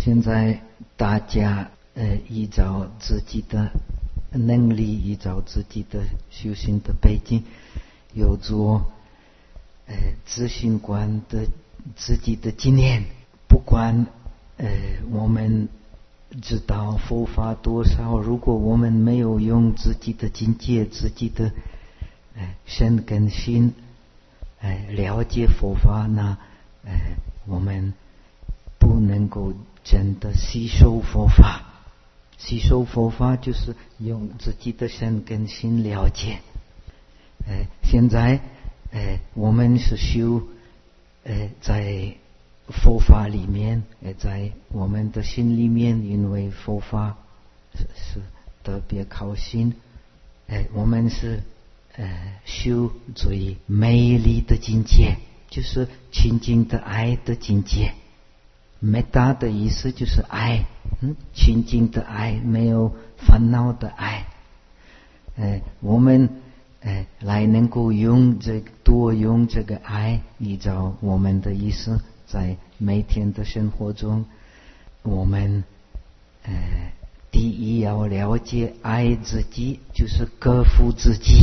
现在大家依照自己的能力，依照自己的修行的背景，有做咨询观的自己的经验。不管我们知道佛法多少，如果我们没有用自己的境界、自己的身跟心了解佛法，那我们不能够真的吸收佛法。吸收佛法就是用自己的身跟心了解。现在我们是修在佛法里面，在我们的心里面，因为佛法是特别靠心。我们是修最美丽的境界，就是清净的爱的境界。梅达的意思就是爱，清净的爱，没有烦恼的爱。我们来能够多用这个爱，依照我们的意思，在每天的生活中，我们第一要了解爱自己，就是克服自己。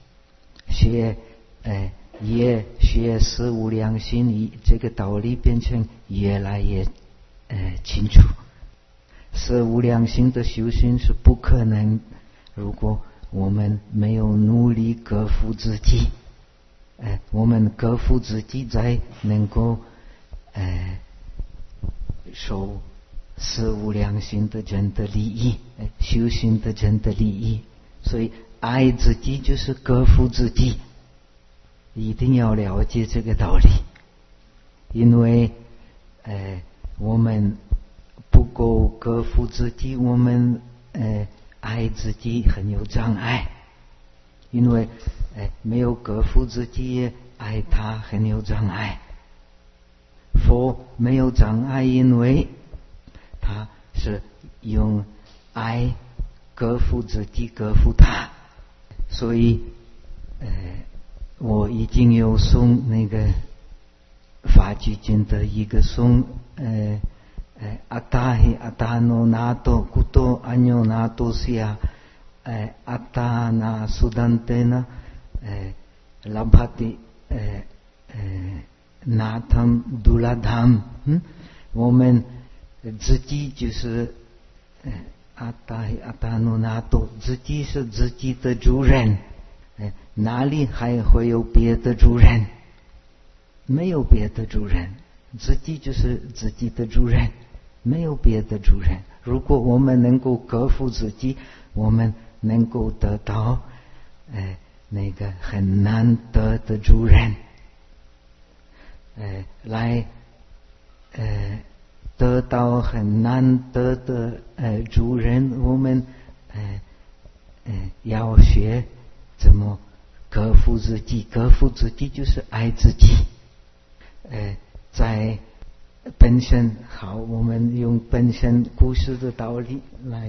也学四无量心，这个道理变成越来越清楚。四无量心的修行是不可能，如果我们没有努力克服自己。我们克服自己，才能够受四无量心的真的利益，修行的真的利益。所以爱自己就是克服自己，一定要了解这个道理。因为我们不够克服自己，我们爱自己很有障碍。因为没有克服自己，爱他很有障碍。佛没有障碍，因为他是用爱克服自己，克服他。所以我已经有诵那个法句经的一个诵阿达嘿阿达诺那多古多安妞那多西亚阿达那苏丹德那拉巴蒂那tham杜拉tham。我们自己就是阿达嘿阿达诺那多，自己是自己的主人。哪里还会有别的主人？没有别的主人，自己就是自己的主人，没有别的主人。如果我们能够克服自己，我们能够得到那个很难得的主人，来得到很难得的主人，我们要学怎么克服自己。克服自己就是爱自己。在本身，好，我们用本身故事的道理来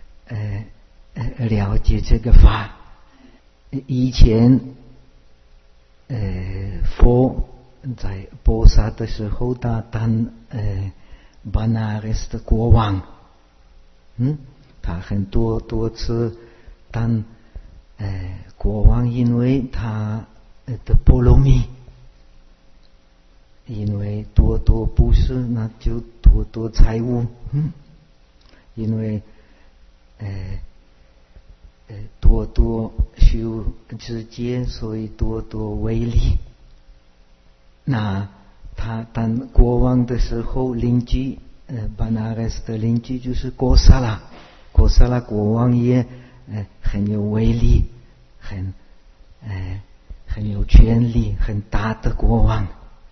了解这个法。以前佛在波萨的时候，他当巴那拉斯的国王，他很多次当国王，因为他的波罗蜜，因为多布施，那就多财物，因为多修持戒，所以多威力。那他当国王的时候，邻居巴那拉斯的邻居就是哥萨拉国王也很有威力，很有权力，很大的国王。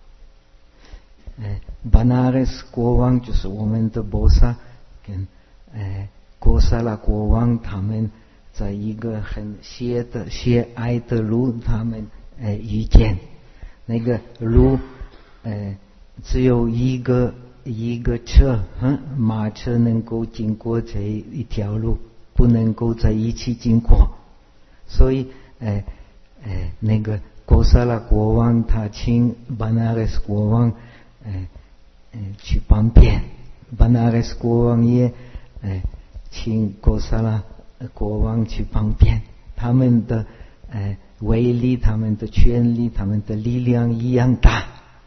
巴那拉斯国王就是我们的波萨跟哥萨拉国王，他们在一个很狭隘的路，他们遇见。那个路只有一个车，马车能够经过这一条路，不能够在一起经过。所以那个哥萨拉国王他请巴那拉斯国王去旁边， 巴那拉斯国王也请哥萨拉国王去旁边，他们的威力、他们的权力、他们的力量一样大。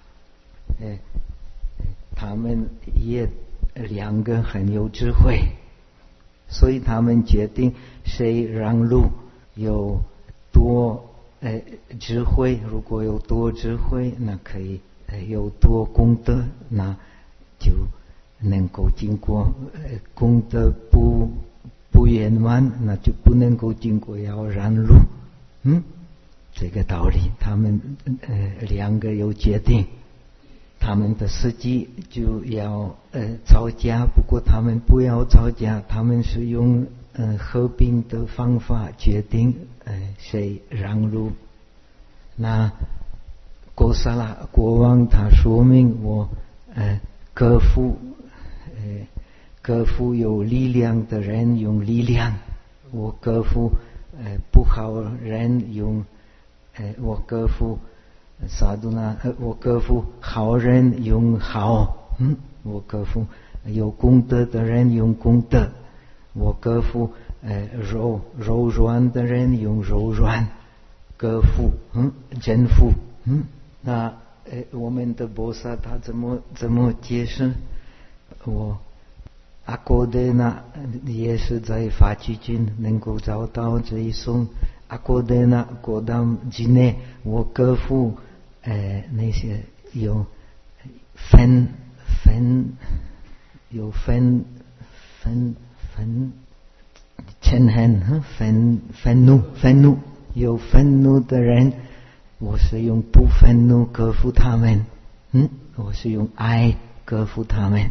他们也两个很有智慧，所以他们决定谁让路有多智慧，如果有多智慧，那可以有多功德，那就能够经过功德不圆满，那就不能够经过，要让路。这个道理，他们两个有决定。他们的司机就要吵架，不过他们不要吵架，他们是用和平的方法决定谁让路。那哥萨拉国王他说明我各服有力量的人用力量，我各服不好人用我各服萨杜那我各服好人用好，我各服有功德的人用功德，我各服柔软的人用柔软，各服真服。那我们的菩萨他怎么解释？我阿哥德那也是在法句经能够找到这一颂。阿哥德那果当之内，我各服那些有愤怒有愤怒的人，我是用不愤怒克服他们，我是用爱克服他们。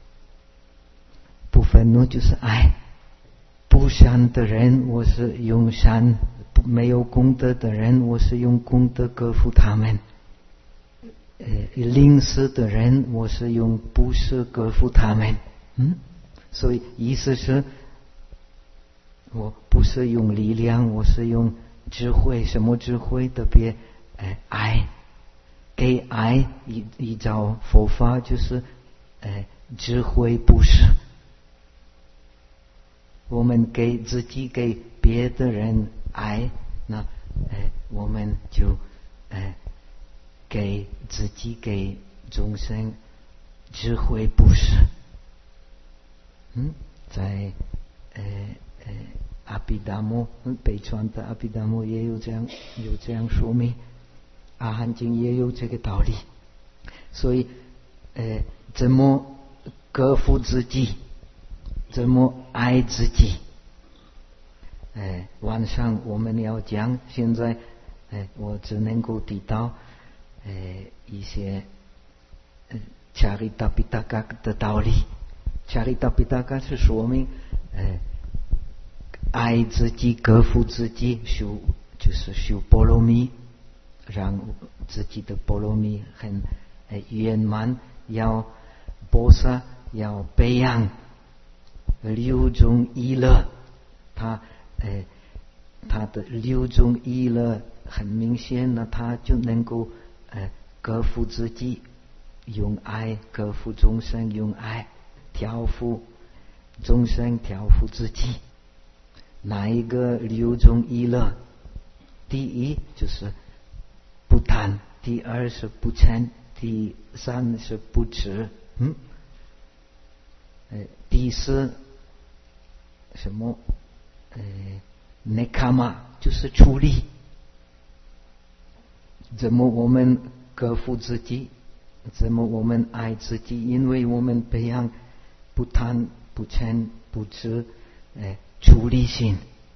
不愤怒就是爱。不善的人，我是用善；没有功德的人，我是用功德克服他们。吝啬的人，我是用布施克服他们。所以意思是，我不是用力量，我是用智慧。什么智慧？特别爱，给爱依照佛法就是智慧布施。我们给自己给别的人爱，那我们就给自己给众生智慧布施。在阿毗达摩北传的阿毗达摩也有这样说明，阿含经也有这个道理。所以怎么克服自己，怎么爱自己？晚上我们要讲，现在我只能够提到一些Carita Pitaka 的道理。Carita Pitaka 是说明爱自己、克服自己，就是修波罗蜜，让自己的波罗蜜很圆满。要菩萨要培养六种意乐，他的六种意乐很明显了，他就能够克服自己，用爱克服众生，用爱调伏众生，调伏自己。哪一个六种意乐？第一就是不贪，第二是不嗔，第三是不痴，第四什么nekama 就是处理。怎么我们克服自己？怎么我们爱自己？因为我们培养不贪不嗔不痴处理心，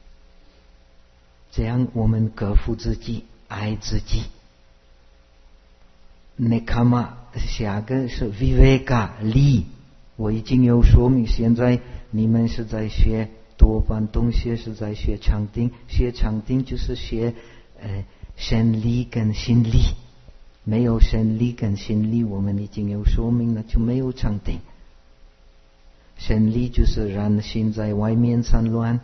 这样我们克服自己，爱自己。nekama 下个是 viveka 理，我已经有说明。现在你们是在学，多半同学是在学禅定，学禅定就是学身理跟心理。没有身理跟心理，我们已经有说明了，就没有禅定。身理就是让心在外面散乱，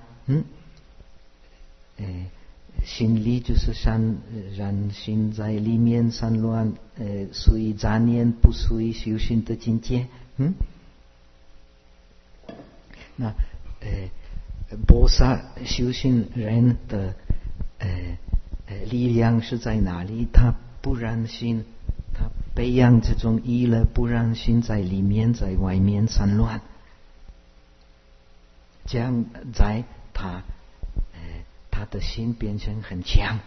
心理就是让心在里面散乱，随杂念不随修行的境界。 那菩萨修行人的力量是在哪里？他不让心，他培养这种意乐，不让心在里面在外面散乱，这样在他的心变成很强。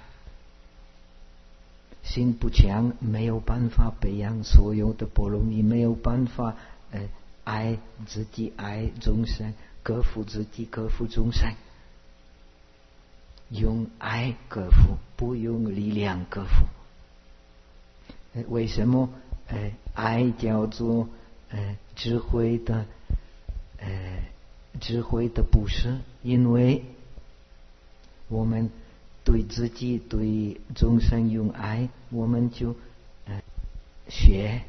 心不强，没有办法培养所有的波罗蜜，没有办法爱自己，爱众生，克服自己，克服众生。用爱克服，不用力量克服。为什么爱叫做智慧的布施？因为我们对自己对众生用爱，我们就学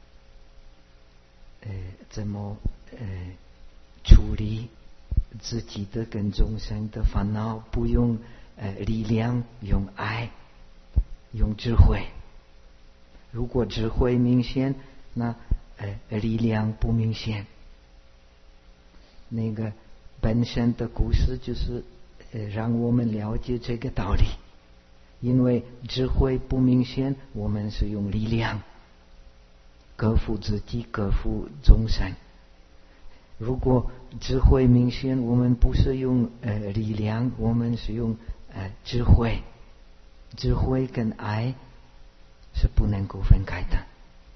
怎么处理自己的跟众生的烦恼，不用力量，用爱，用智慧。如果智慧明显，那力量不明显。那个本身的故事就是让我们了解这个道理。因为智慧不明显，我们是用力量克服自己，克服众生。如果智慧明显，我们不是用力量，我们是用智慧。智慧跟爱是不能够分开的。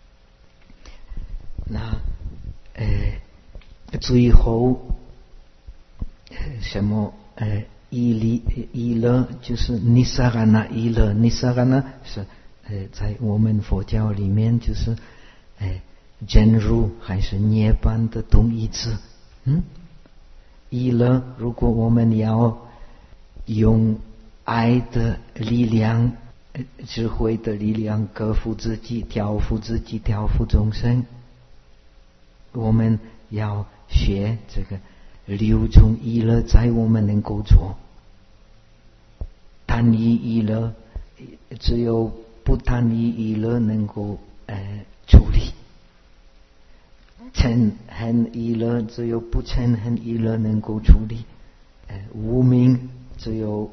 那最后什么意乐就是尼萨嘎那意乐。尼萨嘎那是在我们佛教里面就是真如还是涅槃的同义词。意乐，如果我们要用爱的力量，智慧的力量克服自己，调伏自己，调伏众生，我们要学这个6种意乐，在我们能够做。单一意乐，只有不单一意乐能够处理。嗔恨意乐，只有不嗔恨意乐能够处理。无明，只有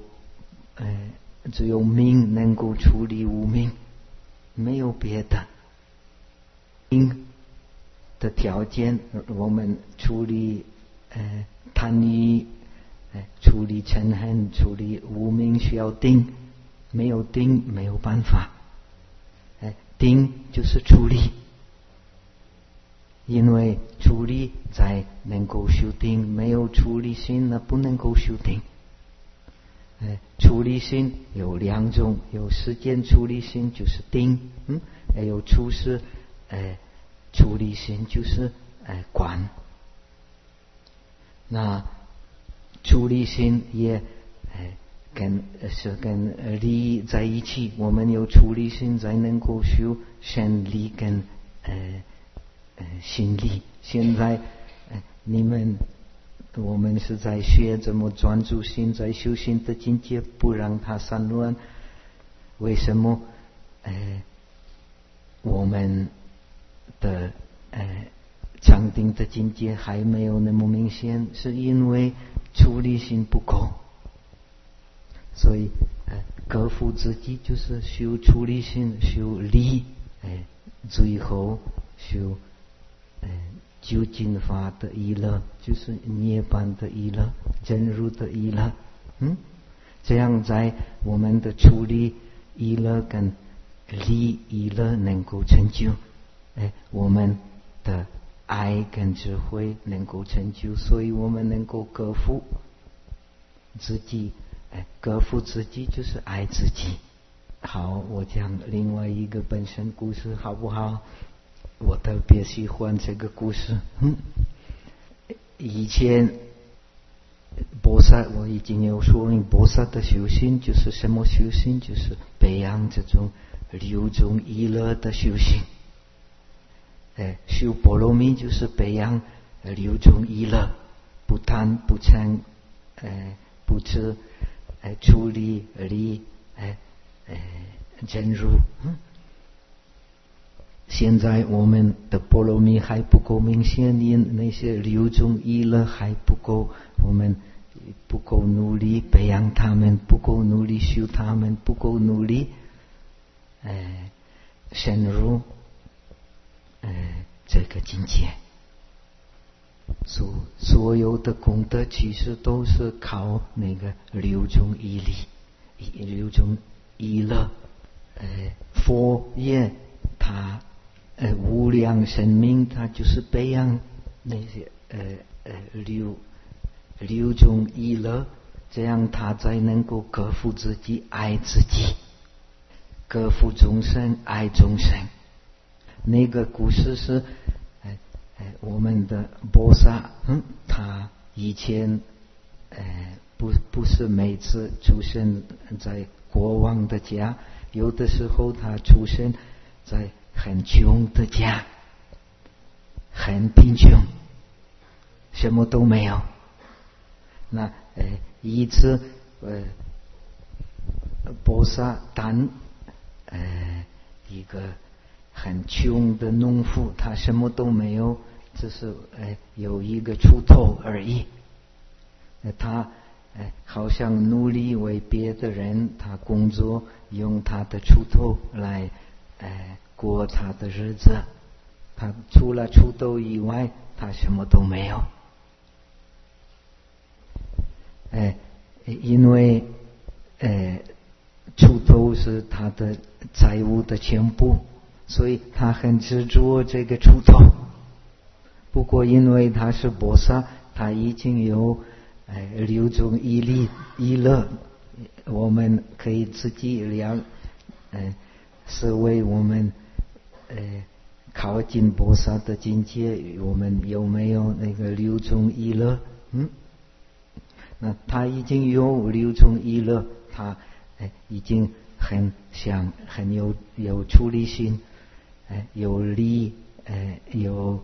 明能够处理无明，没有别的。明的条件，我们处理贪欲，处理嗔恨，处理无明需要定，没有定没有办法。定就是处理。因为处理才能够修定，没有处理心那不能够修定。处理心有2种，有时间处理心就是定，有处事处理心就是观。那处理心也跟理在一起，我们有处理心才能够修身理跟心力。现在我们是在学怎么专注心，在修心的境界，不让它散乱。为什么我们的禅定的境界还没有那么明显？是因为处理心不够。所以克服自己就是修处理心，修理，最后修究竟法的意乐，就是涅槃的意乐，真如的意乐。这样在我们的处理意乐跟理意乐能够成就，我们的爱跟智慧能够成就，所以我们能够克服自己。克服自己就是爱自己。好，我讲另外一个本身故事好不好？我特别喜欢这个故事。以前菩萨我已经有说明，菩萨的修行就是什么修行？就是培养这种6种意乐的修行。修波罗蜜就是培养6种意乐，不贪不嗔不痴，处理理真如。 现在我们的波罗蜜还不够明显，因那些六种意乐还不够，我们不够努力培养他们，不够努力修他们，不够努力深入这个境界。所有的功德其实都是靠那个六种意力，六种意乐。佛也他无量生命，他就是培养那些六种意乐，这样他才能够克服自己，爱自己，克服众生，爱众生。那个故事是我们的菩萨，他以前不是每次出生在国王的家，有的时候他出生在很穷的家，很贫穷，什么都没有。那一次菩萨当一个很穷的农夫，他什么都没有，只是有一个锄头而已。他好像努力为别的人，他工作，用他的锄头来过他的日子。他除了锄头以外，他什么都没有。因为锄头是他的财物的全部，所以他很执着这个锄头。不过因为他是菩萨，他已经有六种意乐，我们可以自己量，是为我们靠近菩萨的境界，我们有没有那个六种意乐？那他已经有六种意乐，他已经很有出离心，有力，有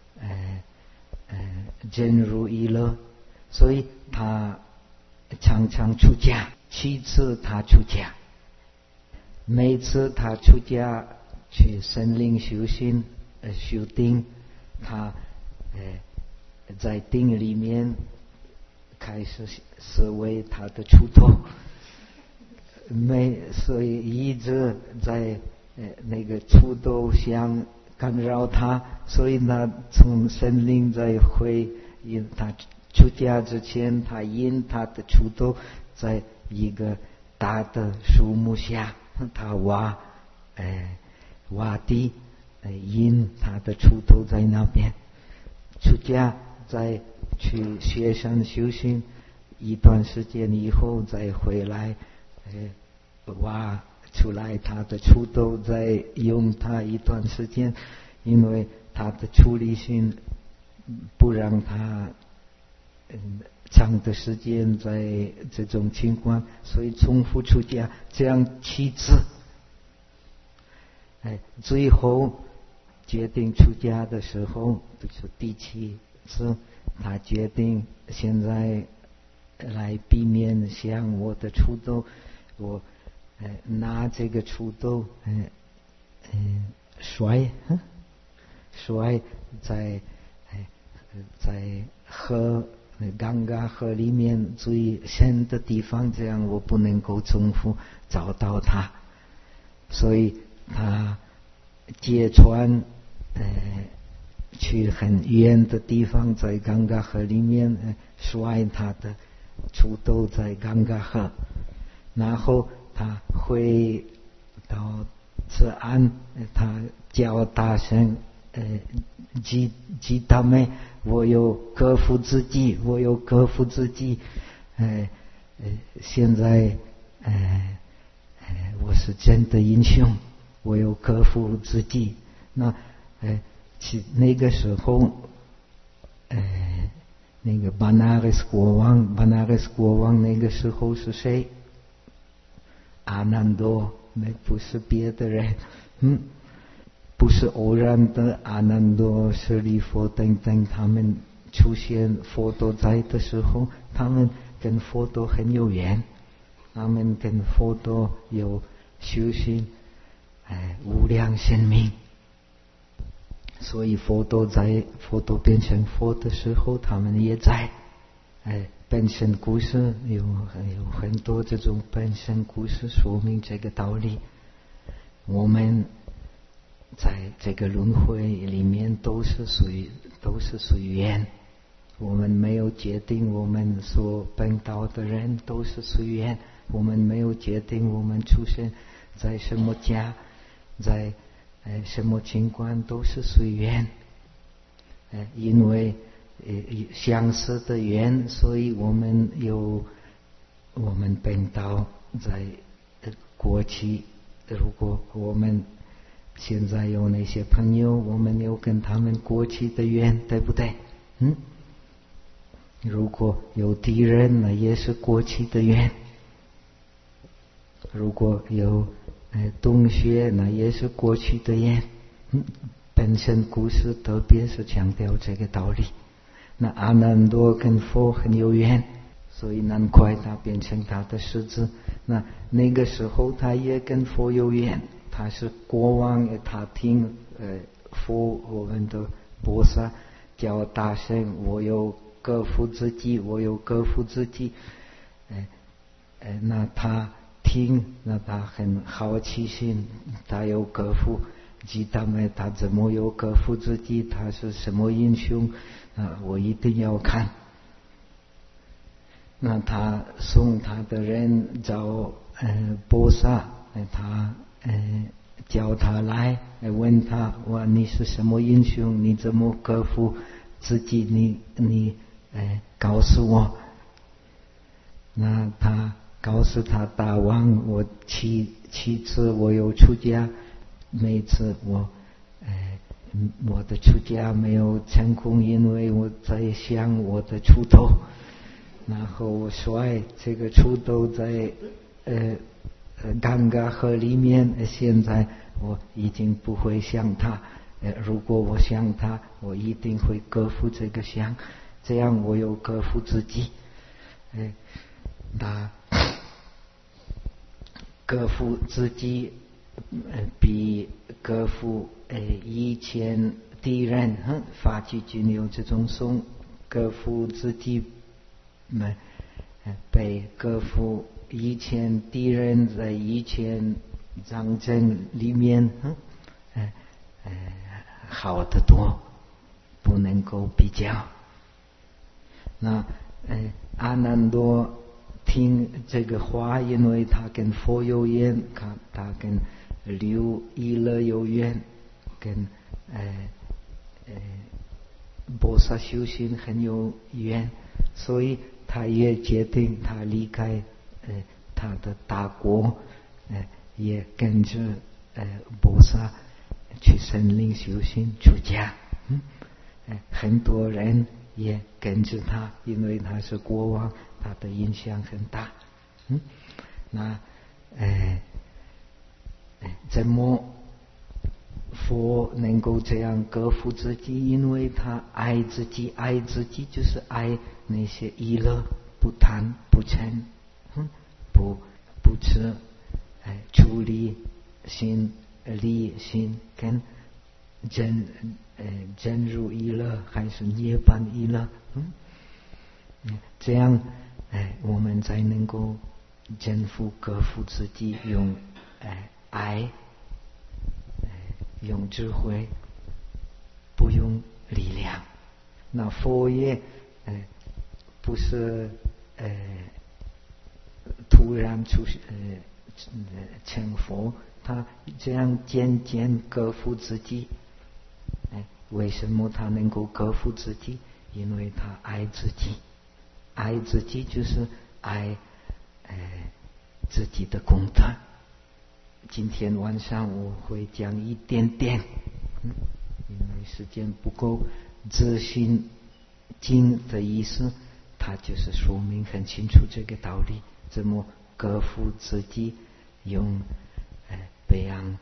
真如意乐，所以他常常出家。7次他出家，每次他出家去森林修行修定，他在定里面开始思维他的锄头，所以一直在那个锄头想干扰他，所以他从森林再回，他出家之前，他引他的锄头在一个大的树木下，他挖地，引他的锄头在那边。出家再去雪山修行一段时间以后，再回来挖出来他的锄头，再用它一段时间，因为他的出离心不让他长的时间在这种情况，所以重复出家，这样7次。最后决定出家的时候，就是第7次，他决定现在来避免像我的锄头，我拿这个锄头摔在刚刚河里面最深的地方，这样我不能够重复找到它，所以他借船去很远的地方，在刚刚河里面摔他的锄头在刚刚河，然后他回到此岸，他叫大声吉他们，我有克服自己，我有克服自己，现在我是真的英雄，我有克服自己。那那个时候那个巴那拉斯国王那个时候是谁？阿难多，那不是别的人，不是偶然的。阿难多、舍利弗等等，他们出现佛陀在的时候，他们跟佛陀很有缘，他们跟佛陀有修行无量生命， 所以佛陀变成佛的时候，他们也在本身故事有很多这种本身故事说明这个道理。我们在这个轮回里面都是随缘，我们没有决定我们所奔到的人都是随缘，我们没有决定我们出生在什么家，在什么情况都是随缘。因为相似的缘，所以我们奔到在过去。如果我们现在有那些朋友，我们有跟他们过去的缘，对不对？如果有敌人，那也是过去的缘；如果有同学，那也是过去的缘。本身故事特别是强调这个道理。那阿难多跟佛很有缘，所以难怪他变成他的狮子。那个时候他也跟佛有缘，他是国王，他听佛我们的菩萨叫大声，我有各负自己，我有各负自己。那他听，那他很好奇心，他有各负。他怎么有各负自己？他是什么英雄？我一定要看。那他送他的人找菩萨，他叫他来，问他：你是什么英雄？你怎么各负自己？你告诉我。那他告诉他大王：我七次我有出家。每次我的出家没有成功，因为我在想我的锄头，然后我摔这个锄头在刚刚河里面。现在我已经不会想它，如果我想它，我一定会克服这个想，这样我有克服自己。那克服自己比克服以前敌人，法纪经有这种颂，克服自己被克服以前敌人在以前战争里面好得多，不能够比较。那阿难多听这个话，因为他跟佛有缘，他跟六意乐有缘，跟菩萨修行很有缘，所以他也决定他离开他的大国，也跟着菩萨去森林修行出家。很多人也跟着他，因为他是国王，他的影响很大。那怎么佛能够这样克服自己？因为他爱自己，爱自己就是爱那些娱乐，不贪不嗔，不吃，出离心、离心跟真如娱乐还是涅槃娱乐，这样我们才能够征服克服自己，用爱，用智慧，不用力量。那佛也不是突然成佛，他这样渐渐克服自己。为什么他能够克服自己？因为他爱自己，爱自己就是爱自己的功德。今天晚上我会讲一点点，因为时间不够。自信经的意思，它就是说明很清楚这个道理，怎么克服自己，用培养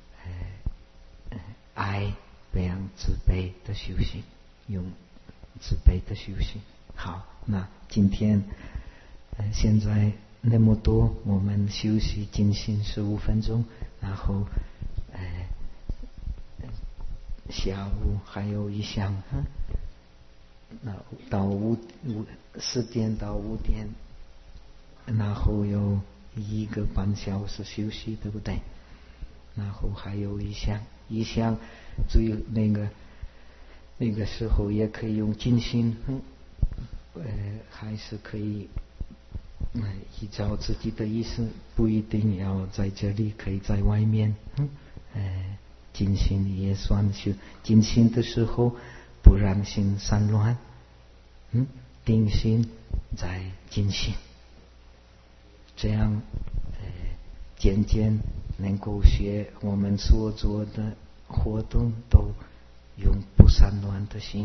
爱，培养慈悲的修行，用慈悲的修行。好，那今天现在那么多，我们休息静心15分钟，然后下午还有一项，那到4点到5点，然后有1个半小时休息，对不对？然后还有一项，最那个时候也可以用静心，还是可以依照自己的意思，不一定要在这里，可以在外面，静心也算是静心的时候，不让心散乱，定心在静心，这样渐渐能够学我们所做的活动都用不散乱的心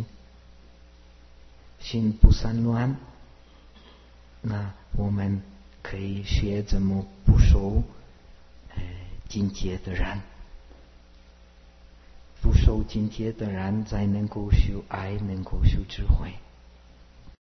不散乱，那我们可以学怎么不受境界的染，不受境界的染，才能够修爱，能够修智慧。